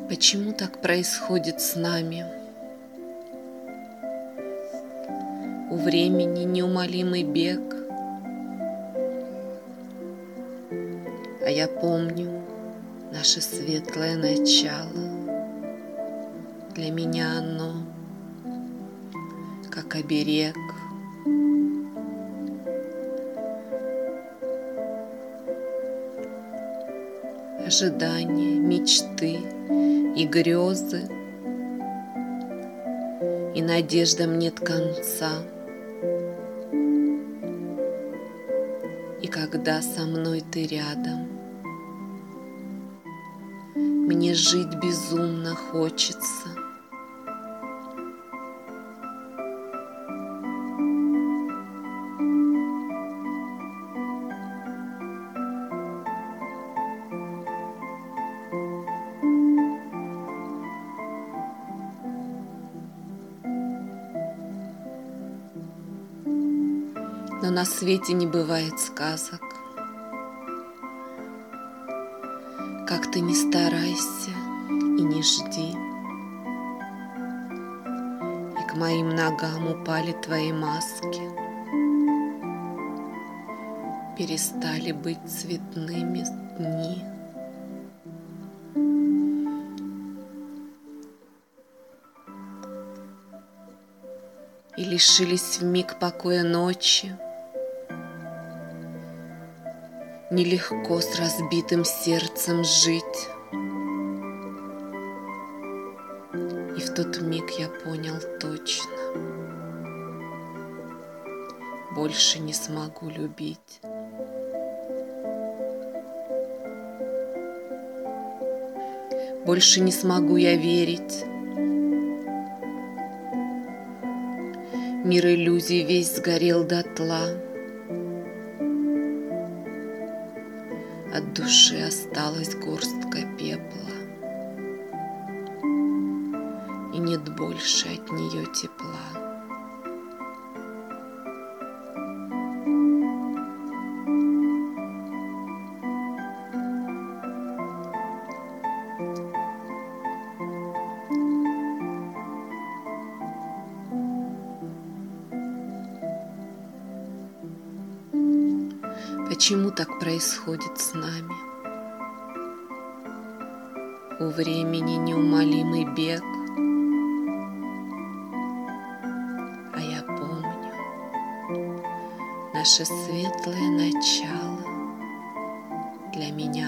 Почему так происходит с нами? У времени неумолимый бег, а я помню наше светлое начало. Для меня оно как оберег. Ожидания, мечты и грезы, и надеждам нет конца. И когда со мной ты рядом, мне жить безумно хочется. Но на свете не бывает сказок. Как ты ни старайся и не жди, и к моим ногам упали твои маски, перестали быть цветными дни. И лишились вмиг покоя ночи. Нелегко с разбитым сердцем жить. И в тот миг я понял точно: больше не смогу любить. Больше не смогу я верить. Мир иллюзий весь сгорел дотла. От души осталась горстка пепла, и нет больше от нее тепла. Почему так происходит с нами? У времени неумолимый бег, а я помню наше светлое начало. Для меня